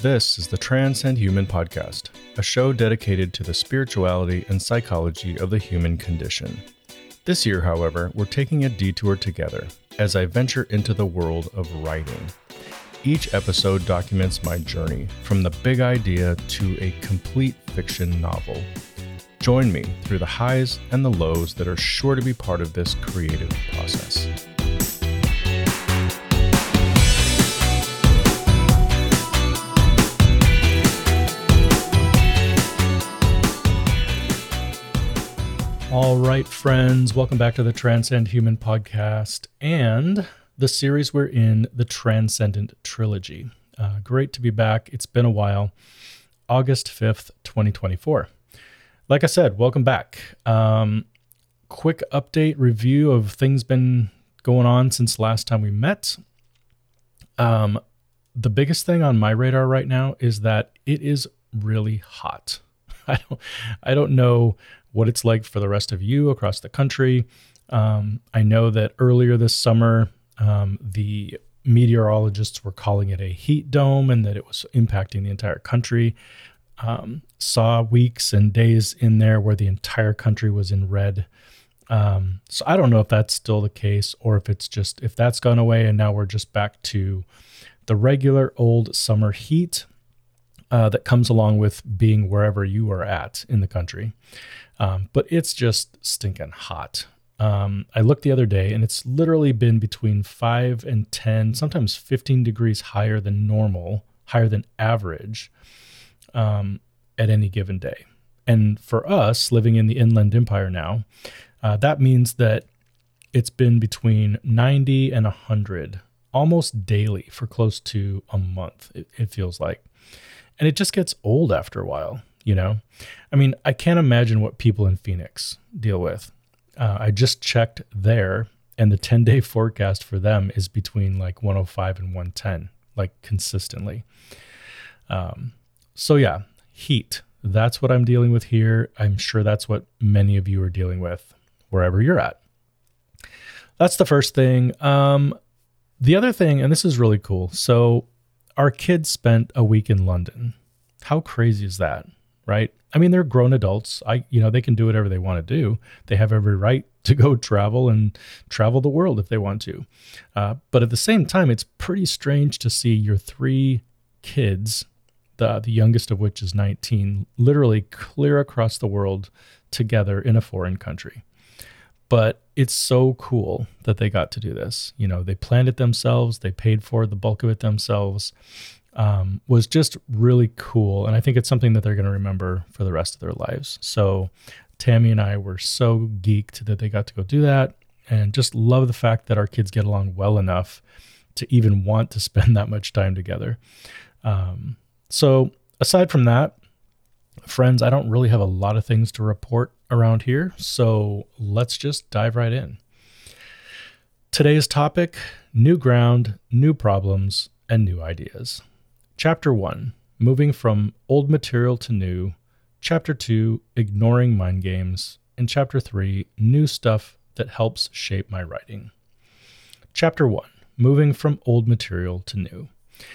This is the Transcend Human podcast, a show dedicated to the spirituality and psychology of the human condition. This year, however, we're taking a detour together as I venture into the world of writing. Each episode documents my journey from the big idea to a complete fiction novel. Join me through the highs and the lows that are sure to be part of this creative process. All right, friends, welcome back to the Transcend Human podcast and the series we're in, the Transcendent Trilogy. Great to be back. It's been a while. August 5th, 2024. Like I said, welcome back. Quick update review of things been going on since last time we met. The biggest thing on my radar right now is that it is really hot. I don't know what it's like for the rest of you across the country. I know that earlier this summer, the meteorologists were calling it a heat dome and that it was impacting the entire country. Saw weeks and days in there where the entire country was in red. So I don't know if that's still the case or if that's gone away and now we're just back to the regular old summer heat that comes along with being wherever you are at in the country. But it's just stinking hot. I looked the other day and it's literally been between 5 and 10, sometimes 15 degrees higher than normal, higher than average at any given day. And for us living in the Inland Empire now, that means that it's been between 90 and 100 almost daily for close to a month, it feels like. And it just gets old after a while, you know? I mean, I can't imagine what people in Phoenix deal with. I just checked there, and the 10-day forecast for them is between like 105 and 110, like consistently. So yeah, heat. That's what I'm dealing with here. I'm sure that's what many of you are dealing with wherever you're at. That's the first thing. The other thing, and this is really cool. So our kids spent a week in London. How crazy is that, right? I mean, they're grown adults. They can do whatever they want to do. They have every right to go travel and travel the world if they want to. But at the same time, it's pretty strange to see your 3 kids, the youngest of which is 19, literally clear across the world together in a foreign country. But it's so cool that they got to do this. You know, they planned it themselves. They paid for the bulk of it themselves. Was just really cool. And I think it's something that they're going to remember for the rest of their lives. So Tammy and I were so geeked that they got to go do that and just love the fact that our kids get along well enough to even want to spend that much time together. So aside from that, friends, I don't really have a lot of things to report around here. So let's just dive right in. Today's topic, new ground, new problems, and new ideas. Chapter 1, moving from old material to new. Chapter 2, ignoring mind games. And Chapter 3, new stuff that helps shape my writing. Chapter 1, moving from old material to new.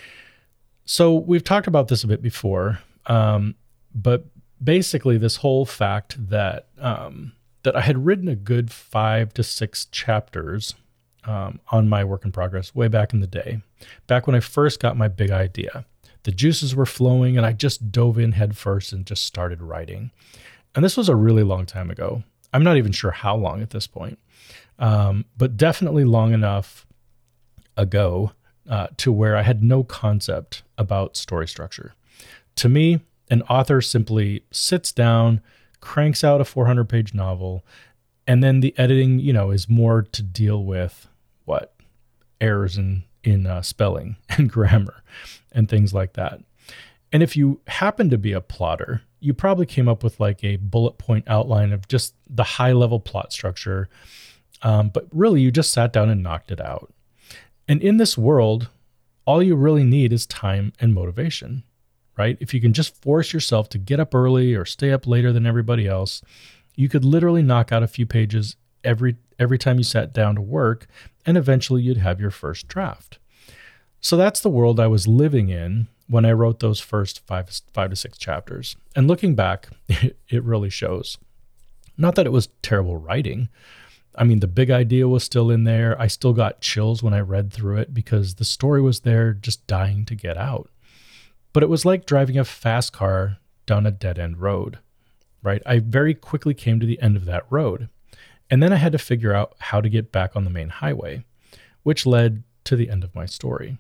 So we've talked about this a bit before, but basically this whole fact that I had written a good 5 to 6 chapters on my work in progress way back in the day, back when I first got my big idea. The juices were flowing and I just dove in head first and just started writing. And this was a really long time ago. I'm not even sure how long at this point, but definitely long enough ago to where I had no concept about story structure. To me, an author simply sits down, cranks out a 400-page novel, and then the editing, is more to deal with errors in spelling and grammar and things like that. And if you happen to be a plotter, you probably came up with like a bullet point outline of just the high level plot structure. But really you just sat down and knocked it out. And in this world, all you really need is time and motivation, right? If you can just force yourself to get up early or stay up later than everybody else, you could literally knock out a few pages every time you sat down to work, and eventually you'd have your first draft. So that's the world I was living in when I wrote those first five to six chapters. And looking back, it really shows. Not that it was terrible writing. I mean, the big idea was still in there. I still got chills when I read through it because the story was there just dying to get out. But it was like driving a fast car down a dead-end road, right? I very quickly came to the end of that road. And then I had to figure out how to get back on the main highway, which led to the end of my story.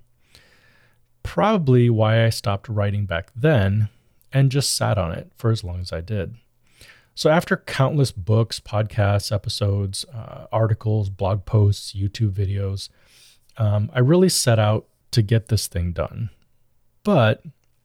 Probably why I stopped writing back then and just sat on it for as long as I did. So after countless books, podcasts, episodes, articles, blog posts, YouTube videos, I really set out to get this thing done. But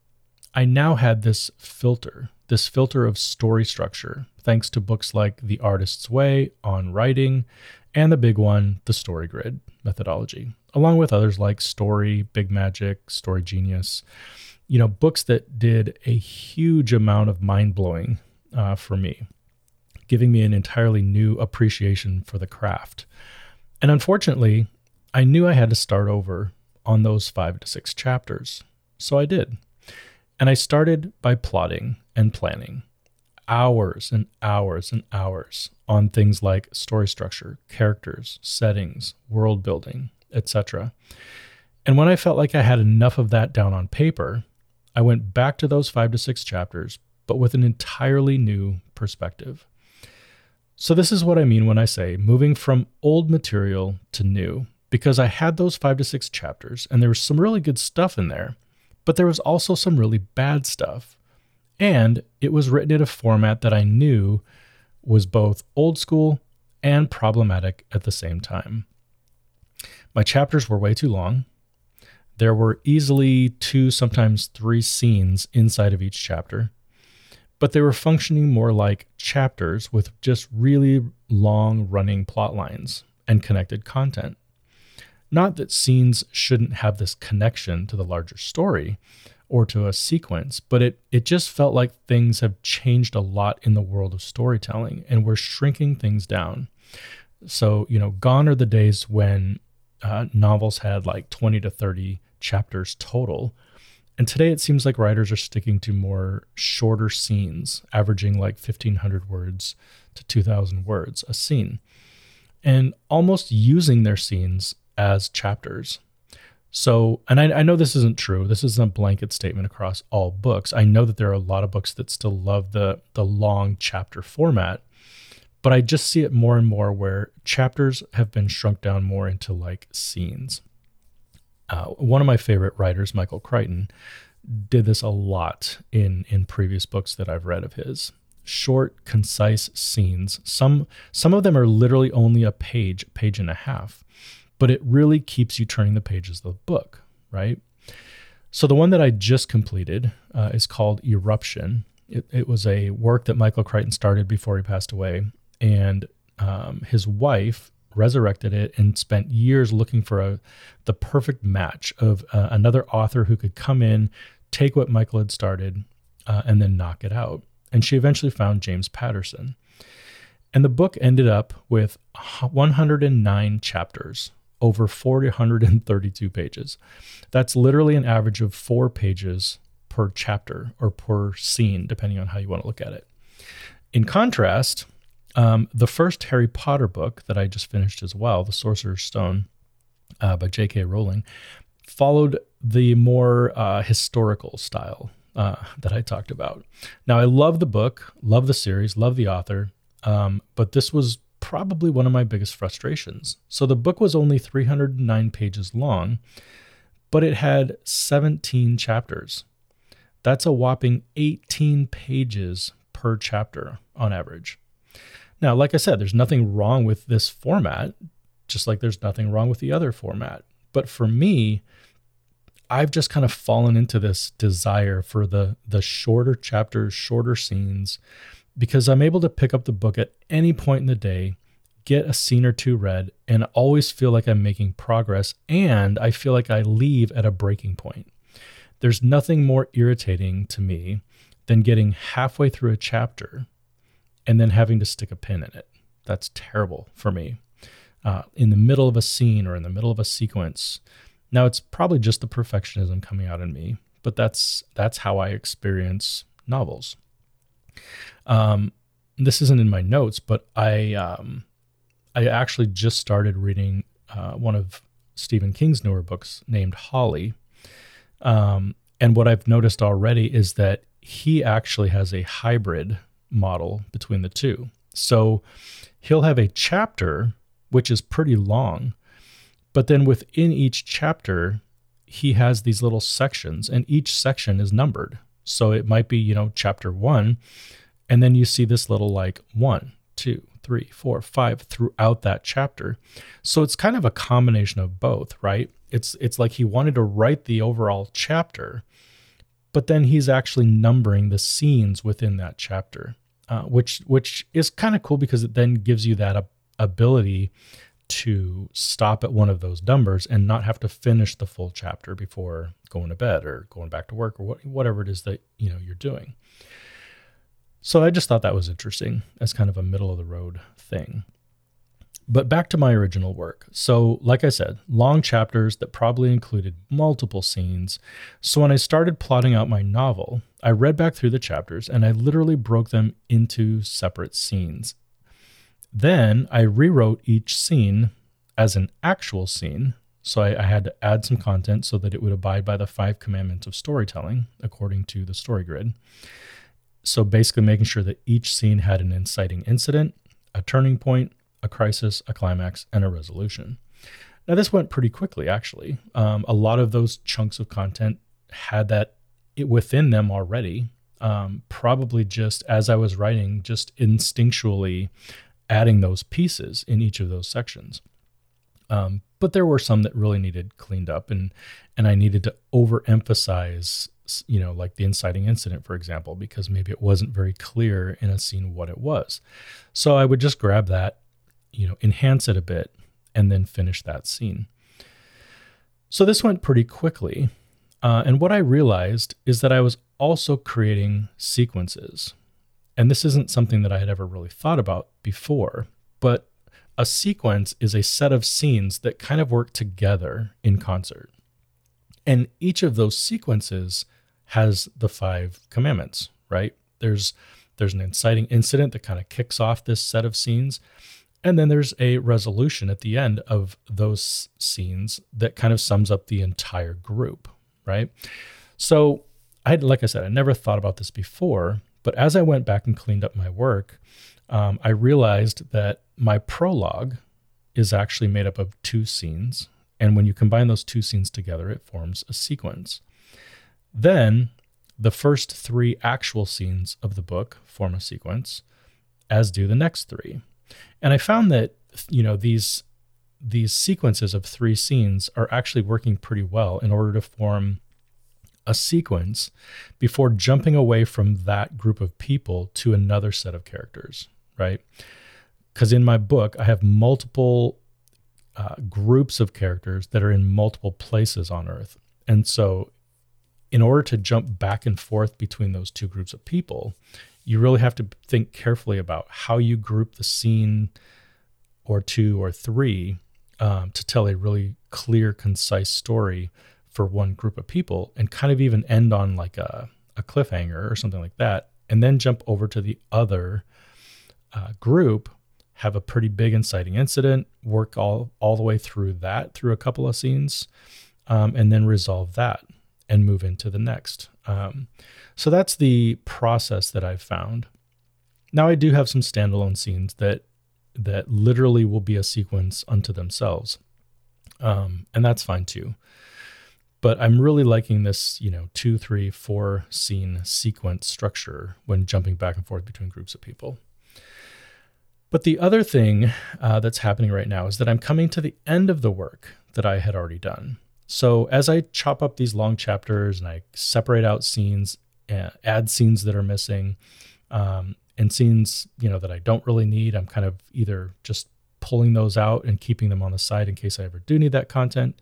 I now had this filter of story structure, thanks to books like The Artist's Way on writing, and the big one, The Story Grid methodology, along with others like Story, Big Magic, Story Genius, books that did a huge amount of mind-blowing for me, giving me an entirely new appreciation for the craft. And unfortunately, I knew I had to start over on those 5 to 6 chapters. So I did. And I started by plotting and planning hours and hours and hours on things like story structure, characters, settings, world building, etc. And when I felt like I had enough of that down on paper, I went back to those 5 to 6 chapters, but with an entirely new perspective. So this is what I mean when I say moving from old material to new, because I had those 5 to 6 chapters and there was some really good stuff in there, but there was also some really bad stuff. And it was written in a format that I knew was both old school and problematic at the same time. My chapters were way too long. There were easily 2, sometimes 3 scenes inside of each chapter, but they were functioning more like chapters with just really long running plot lines and connected content. Not that scenes shouldn't have this connection to the larger story or to a sequence, but it just felt like things have changed a lot in the world of storytelling and we're shrinking things down. So, gone are the days when novels had like 20 to 30 chapters total. And today it seems like writers are sticking to more shorter scenes, averaging like 1,500 words to 2,000 words a scene, and almost using their scenes as chapters. So, and I know this isn't true. This isn't a blanket statement across all books. I know that there are a lot of books that still love the long chapter format, but I just see it more and more where chapters have been shrunk down more into like scenes. One of my favorite writers, Michael Crichton, did this a lot in previous books that I've read of his. Short, concise scenes. Some of them are literally only a page and a half, but it really keeps you turning the pages of the book, right? So the one that I just completed is called Eruption. It was a work that Michael Crichton started before he passed away, and his wife resurrected it and spent years looking for the perfect match of another author who could come in, take what Michael had started, and then knock it out. And she eventually found James Patterson. And the book ended up with 109 chapters, over 432 pages. That's literally an average of 4 pages per chapter or per scene, depending on how you want to look at it. In contrast, the first Harry Potter book that I just finished as well, The Sorcerer's Stone by J.K. Rowling, followed the more historical style that I talked about. Now, I love the book, love the series, love the author, but this was probably one of my biggest frustrations. So the book was only 309 pages long, but it had 17 chapters. That's a whopping 18 pages per chapter on average. Now, like I said, there's nothing wrong with this format, just like there's nothing wrong with the other format. But for me, I've just kind of fallen into this desire for the shorter chapters, shorter scenes, because I'm able to pick up the book at any point in the day, get a scene or two read, and always feel like I'm making progress, and I feel like I leave at a breaking point. There's nothing more irritating to me than getting halfway through a chapter and then having to stick a pin in it. That's terrible for me. In the middle of a scene or in the middle of a sequence. Now, it's probably just the perfectionism coming out in me, but that's how I experience novels. This isn't in my notes, but I actually just started reading one of Stephen King's newer books named Holly. And what I've noticed already is that he actually has a hybrid model between the two. So he'll have a chapter, which is pretty long, but then within each chapter, he has these little sections, and each section is numbered. So it might be, chapter 1, and then you see this little like 1, 2, 3, 4, 5 throughout that chapter. So it's kind of a combination of both, right? It's like he wanted to write the overall chapter, but then he's actually numbering the scenes within that chapter, which is kind of cool because it then gives you that ability to stop at one of those numbers and not have to finish the full chapter before going to bed or going back to work or whatever it is that you're doing. So I just thought that was interesting as kind of a middle of the road thing. But back to my original work. So like I said, long chapters that probably included multiple scenes. So when I started plotting out my novel, I read back through the chapters and I literally broke them into separate scenes. Then I rewrote each scene as an actual scene. So I had to add some content so that it would abide by the 5 commandments of storytelling, according to the story grid. So basically making sure that each scene had an inciting incident, a turning point, a crisis, a climax, and a resolution. Now this went pretty quickly, actually. A lot of those chunks of content had that within them already, probably just as I was writing, just instinctually adding those pieces in each of those sections. But there were some that really needed cleaned up, and I needed to overemphasize, like the inciting incident, for example, because maybe it wasn't very clear in a scene what it was. So I would just grab that, enhance it a bit, and then finish that scene. So this went pretty quickly. And what I realized is that I was also creating sequences. And this isn't something that I had ever really thought about before, but a sequence is a set of scenes that kind of work together in concert. And each of those sequences has the 5 commandments, right? There's an inciting incident that kind of kicks off this set of scenes. And then there's a resolution at the end of those scenes that kind of sums up the entire group, right? So like I said, I never thought about this before, but as I went back and cleaned up my work, I realized that my prologue is actually made up of 2 scenes. And when you combine those 2 scenes together, it forms a sequence. Then the first 3 actual scenes of the book form a sequence, as do the next 3. And I found that, these sequences of 3 scenes are actually working pretty well in order to form a sequence before jumping away from that group of people to another set of characters, right? Because in my book, I have multiple groups of characters that are in multiple places on Earth. And so in order to jump back and forth between those 2 groups of people, you really have to think carefully about how you group the scene or 2 or 3 to tell a really clear, concise story for one group of people, and kind of even end on like a cliffhanger or something like that, and then jump over to the other group, have a pretty big inciting incident, work all the way through a couple of scenes, and then resolve that and move into the next. So that's the process that I've found. Now I do have some standalone scenes that literally will be a sequence unto themselves. And that's fine too. But I'm really liking this, 2, 3, 4 scene sequence structure when jumping back and forth between groups of people. But the other thing that's happening right now is that I'm coming to the end of the work that I had already done. So as I chop up these long chapters and I separate out scenes, add scenes that are missing, and scenes, that I don't really need, I'm kind of either just pulling those out and keeping them on the side in case I ever do need that content.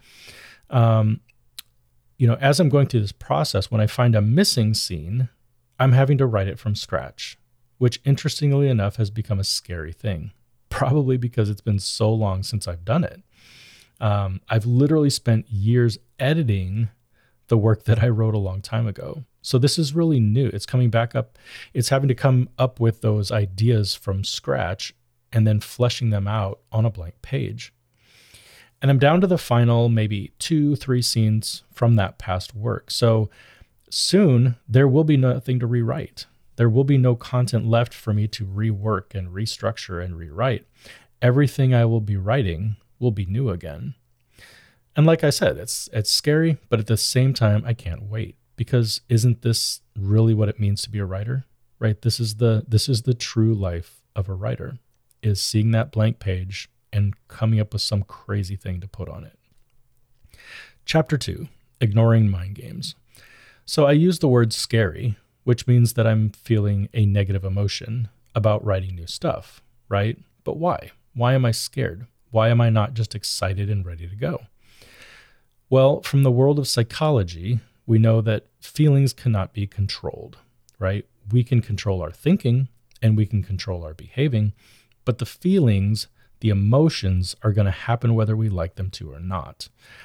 As I'm going through this process, when I find a missing scene, I'm having to write it from scratch, which interestingly enough has become a scary thing, probably because it's been so long since I've done it. I've literally spent years editing the work that I wrote a long time ago. So this is really new. It's coming back up. It's having to come up with those ideas from scratch and then fleshing them out on a blank page. And I'm down to the final maybe 2-3 scenes from that past work. So soon there will be nothing to rewrite. There will be no content left for me to rework and restructure and rewrite. Everything I will be writing will be new again. And like I said, it's scary, but at the same time, I can't wait, because isn't this really what it means to be a writer, right? This is the true life of a writer, is seeing that blank page and coming up with some crazy thing to put on it. Chapter 2, ignoring mind games. So I use the word scary, which means that I'm feeling a negative emotion about writing new stuff, right? But why? Why am I scared? Why am I not just excited and ready to go? Well, from the world of psychology, we know that feelings cannot be controlled, right? We can control our thinking and we can control our behaving, but the feelings, the emotions are going to happen whether we like them to or not.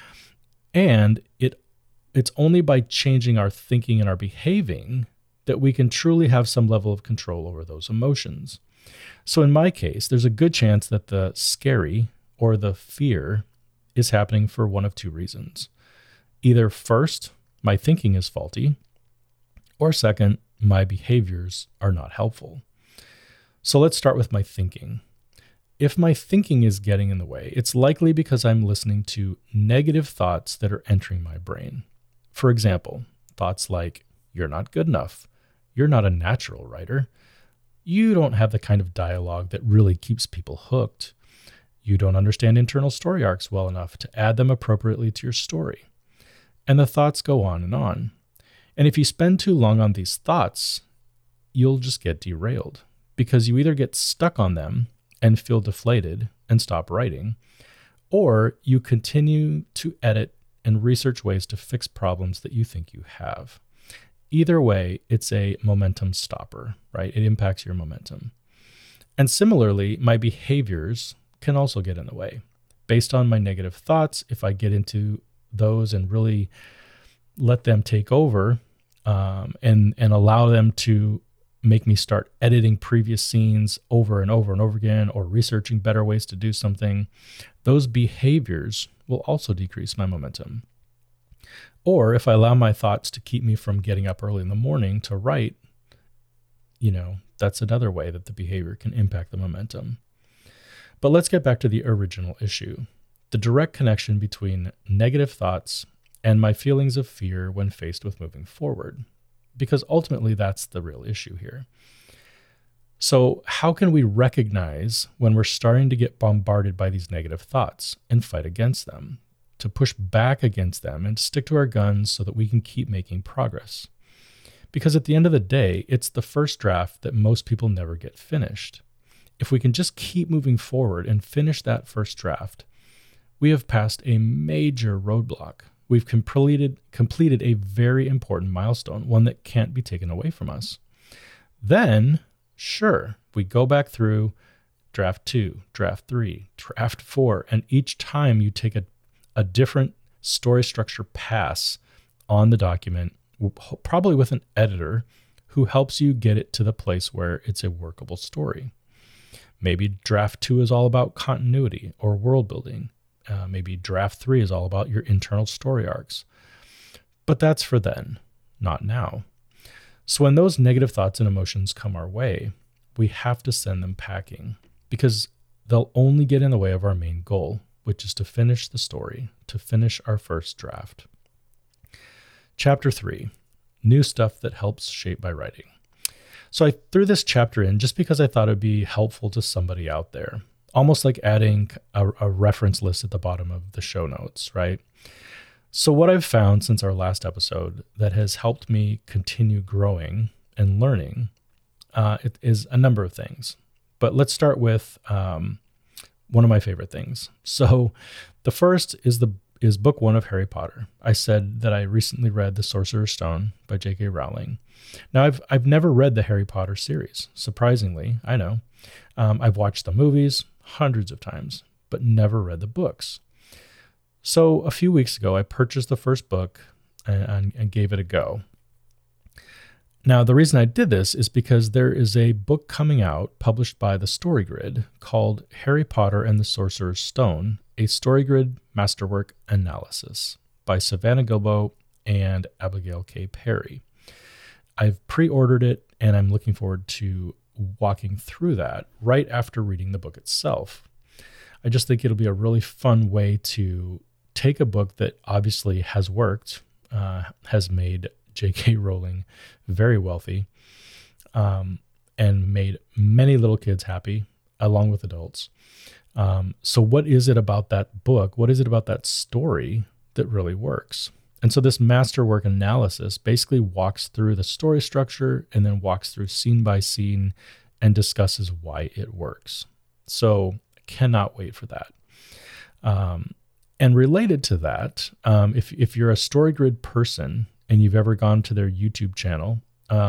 And it's only by changing our thinking and our behaving that we can truly have some level of control over those emotions. So in my case, there's a good chance that the scary or the fear is happening for one of two reasons. Either first, my thinking is faulty, or second, my behaviors are not helpful. So let's start with my thinking. If my thinking is getting in the way, it's likely because I'm listening to negative thoughts that are entering my brain. For example, thoughts like, you're not good enough. You're not a natural writer. You don't have the kind of dialogue that really keeps people hooked. You don't understand internal story arcs well enough to add them appropriately to your story. And the thoughts go on and on. And if you spend too long on these thoughts, you'll just get derailed, because you either get stuck on them and feel deflated and stop writing, or you continue to edit and research ways to fix problems that you think you have. Either way, it's a momentum stopper, right? It impacts your momentum. And similarly, my behaviors can also get in the way. Based on my negative thoughts, if I get into those and really let them take over and allow them to make me start editing previous scenes over and over and over again, or researching better ways to do something, those behaviors will also decrease my momentum. Or if I allow my thoughts to keep me from getting up early in the morning to write, that's another way that the behavior can impact the momentum. But let's get back to the original issue, the direct connection between negative thoughts and my feelings of fear when faced with moving forward, because ultimately that's the real issue here. So how can we recognize when we're starting to get bombarded by these negative thoughts and fight against them, to push back against them and stick to our guns so that we can keep making progress? Because at the end of the day, it's the first draft that most people never get finished. If we can just keep moving forward and finish that first draft, we have passed a major roadblock. We've completed a very important milestone, one that can't be taken away from us. Then, sure, we go back through draft 2, draft 3, draft 4, and each time you take a different story structure pass on the document, probably with an editor who helps you get it to the place where it's a workable story. Maybe draft 2 is all about continuity or world building. Maybe draft 3 is all about your internal story arcs. But that's for then, not now. So when those negative thoughts and emotions come our way, we have to send them packing, because they'll only get in the way of our main goal, which is to finish the story, to finish our first draft. Chapter 3, new stuff that helps shape my writing. So I threw this chapter in just because I thought it'd be helpful to somebody out there, almost like adding a reference list at the bottom of the show notes, right? So what I've found since our last episode that has helped me continue growing and learning it is a number of things. But let's start with one of my favorite things. So the first is book 1 of Harry Potter. I said that I recently read The Sorcerer's Stone by J.K. Rowling. Now, I've never read the Harry Potter series. Surprisingly, I know. I've watched the movies hundreds of times, but never read the books. So a few weeks ago, I purchased the first book and gave it a go. Now, the reason I did this is because there is a book coming out published by the StoryGrid called Harry Potter and the Sorcerer's Stone, a StoryGrid Masterwork Analysis by Savannah Gilbo and Abigail K. Perry. I've pre-ordered it, and I'm looking forward to walking through that right after reading the book itself. I just think it'll be a really fun way to take a book that obviously has worked, has made J.K. Rowling very wealthy, and made many little kids happy, along with adults. So what is it about that book? What is it about that story that really works? And so this masterwork analysis basically walks through the story structure and then walks through scene by scene and discusses why it works. So I cannot wait for that. And related to that, if you're a StoryGrid person and you've ever gone to their YouTube channel,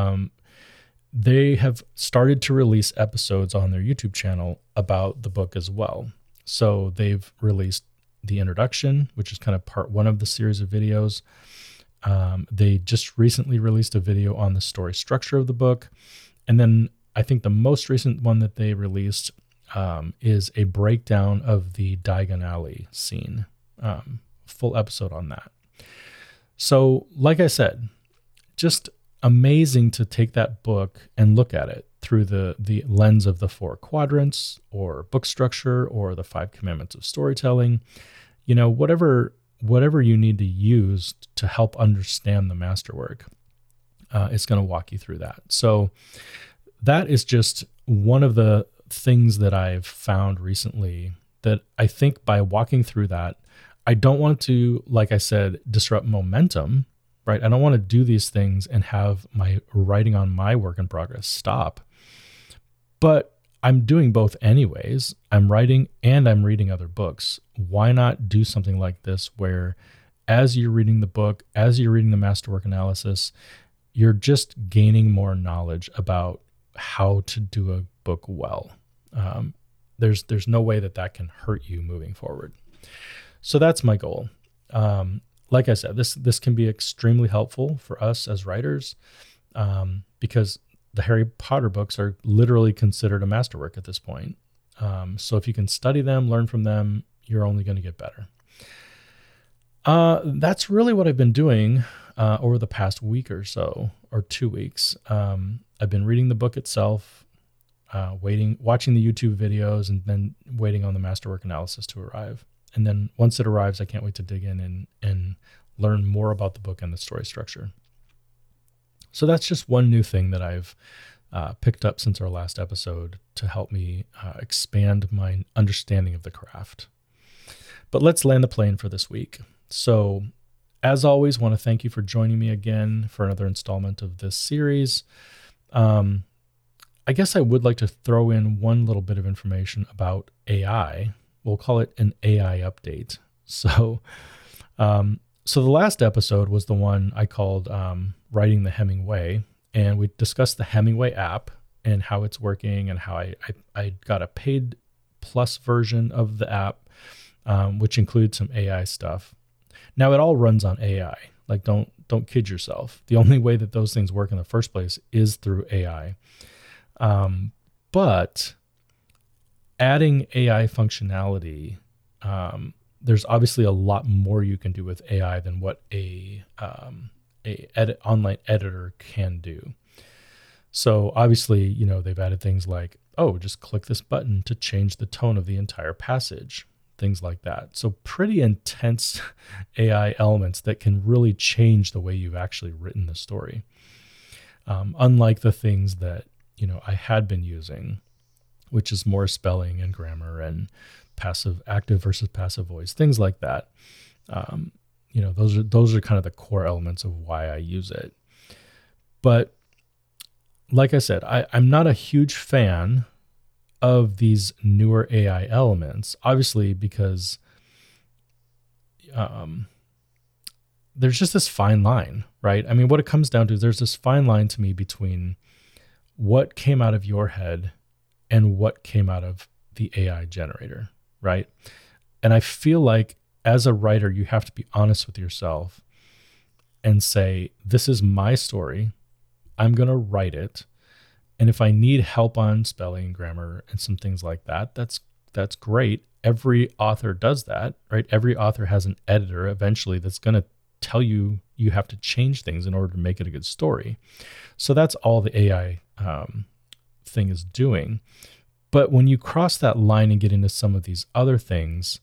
they have started to release episodes on their YouTube channel about the book as well. So they've released the introduction, which is kind of part one of the series of videos. They just recently released a video on the story structure of the book. And then I think the most recent one that they released is a breakdown of the Diagon Alley scene, full episode on that. So like I said, just amazing to take that book and look at it through the lens of the 4 quadrants or book structure or the 5 commandments of storytelling. You know, whatever you need to use to help understand the masterwork, it's going to walk you through that. So that is just one of the things that I've found recently that I think by walking through that, I don't want to, like I said, disrupt momentum, right? I don't want to do these things and have my writing on my work in progress stop. But I'm doing both anyways. I'm writing and I'm reading other books. Why not do something like this where as you're reading the book, as you're reading the masterwork analysis, you're just gaining more knowledge about how to do a book well. There's no way that can hurt you moving forward. So that's my goal. Like I said, this can be extremely helpful for us as writers, because the Harry Potter books are literally considered a masterwork at this point. So if you can study them, learn from them, you're only going to get better. That's really what I've been doing over the past week or so, or 2 weeks. I've been reading the book itself, watching the YouTube videos, and then waiting on the masterwork analysis to arrive. And then once it arrives, I can't wait to dig in and learn more about the book and the story structure. So that's just one new thing that I've picked up since our last episode to help me expand my understanding of the craft. But let's land the plane for this week. So as always, want to thank you for joining me again for another installment of this series. I guess I would like to throw in one little bit of information about AI. We'll call it an AI update. So the last episode was the one I called Writing the Hemingway, and we discussed the Hemingway app and how it's working and how I got a paid plus version of the app, which includes some AI stuff. Now it all runs on AI. Like don't kid yourself. The only way that those things work in the first place is through AI. But adding AI functionality, there's obviously a lot more you can do with AI than what a online editor can do. So obviously, they've added things like, just click this button to change the tone of the entire passage, things like that. So pretty intense AI elements that can really change the way you've actually written the story. Unlike the things that, I had been using, which is more spelling and grammar and active versus passive voice, things like that. Those are kind of the core elements of why I use it. But like I said, I'm not a huge fan of these newer AI elements, obviously, because there's just this fine line, right? I mean, what it comes down to is there's this fine line to me between what came out of your head and what came out of the AI generator, right? And I feel like as a writer, you have to be honest with yourself and say, this is my story. I'm going to write it. And if I need help on spelling, grammar, and some things like that, that's great. Every author does that, right? Every author has an editor eventually that's going to tell you you have to change things in order to make it a good story. So that's all the AI thing is doing. But when you cross that line and get into some of these other things,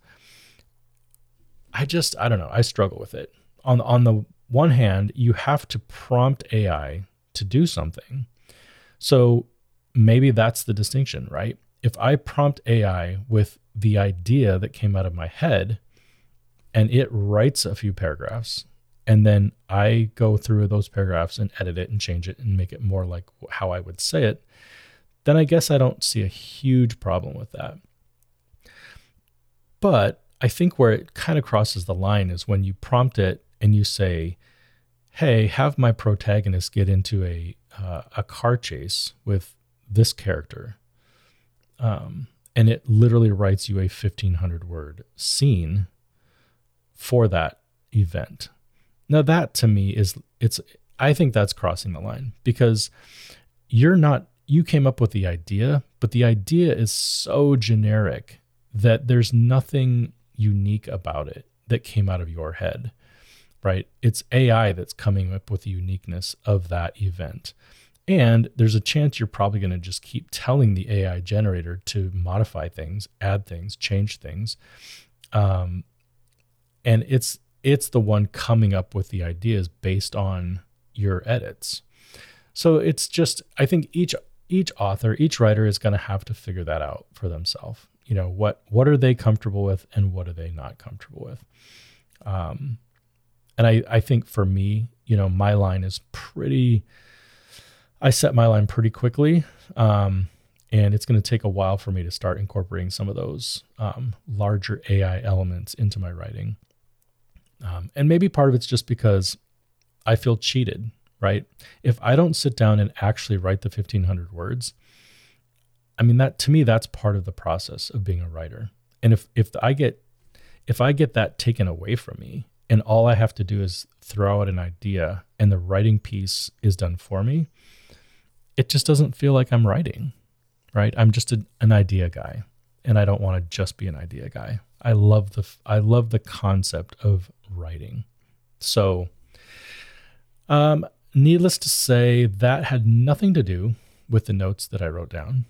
I don't know. I struggle with it. On the one hand, you have to prompt AI to do something. So maybe that's the distinction, right? If I prompt AI with the idea that came out of my head and it writes a few paragraphs, and then I go through those paragraphs and edit it and change it and make it more like how I would say it, then I guess I don't see a huge problem with that. But I think where it kind of crosses the line is when you prompt it and you say, hey, have my protagonist get into a car chase with this character. And it literally writes you a 1,500 word scene for that event. Now that to me I think that's crossing the line, because you came up with the idea, but the idea is so generic that there's nothing unique about it that came out of your head, right? It's AI that's coming up with the uniqueness of that event. And there's a chance you're probably going to just keep telling the AI generator to modify things, add things, change things. And it's the one coming up with the ideas based on your edits. So it's just, I think each author, each writer is going to have to figure that out for themselves. You know, what are they comfortable with and what are they not comfortable with? And I think for me, you know, my line is I set my line pretty quickly. And it's going to take a while for me to start incorporating some of those larger AI elements into my writing. And maybe part of it's just because I feel cheated, right? If I don't sit down and actually write the 1,500 words, I mean, that to me, that's part of the process of being a writer. And if I get that taken away from me and all I have to do is throw out an idea and the writing piece is done for me, it just doesn't feel like I'm writing, right? I'm just an idea guy, and I don't want to just be an idea guy. I love the concept of writing. So, needless to say, that had nothing to do with the notes that I wrote down.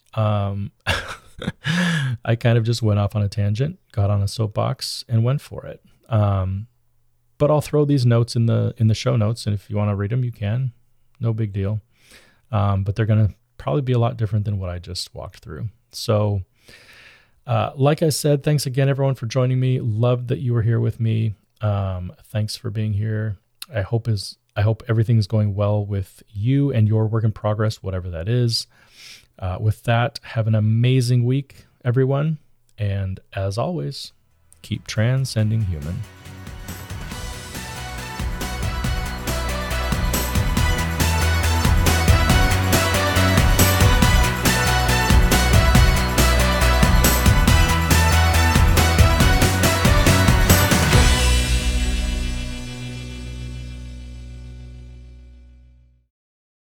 I kind of just went off on a tangent, got on a soapbox, and went for it. But I'll throw these notes in the show notes, and if you want to read them, you can. No big deal. But they're going to probably be a lot different than what I just walked through. So, like I said, thanks again, everyone, for joining me. Loved that you were here with me. Thanks for being here. I hope everything's going well with you and your work in progress, whatever that is. With that, have an amazing week, everyone. And as always, keep transcending human.